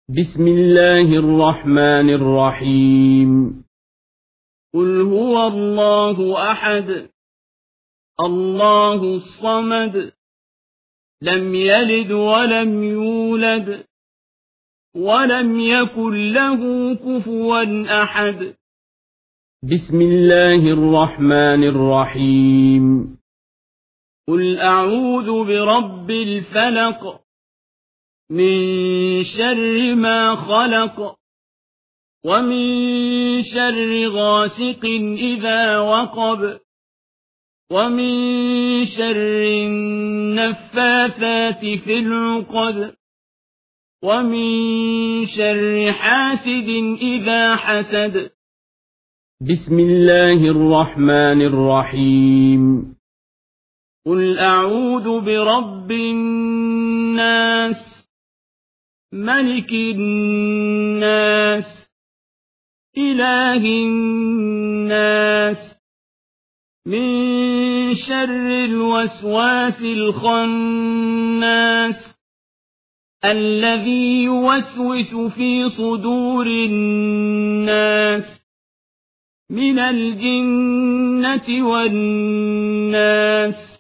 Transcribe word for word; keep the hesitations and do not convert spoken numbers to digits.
بسم الله الرحمن الرحيم. قل هو الله أحد الله الصمد لم يلد ولم يولد ولم يكن له كفوا أحد. بسم الله الرحمن الرحيم. قل أعوذ برب الفلق من شر ما خلق ومن شر غاسق إذا وقب ومن شر النفاثات في العقد ومن شر حاسد إذا حسد. بسم الله الرحمن الرحيم. قل أعوذ برب الناس ملك الناس إله الناس من شر الوسواس الخناس الذي يوسوس في صدور الناس من الجنة والناس.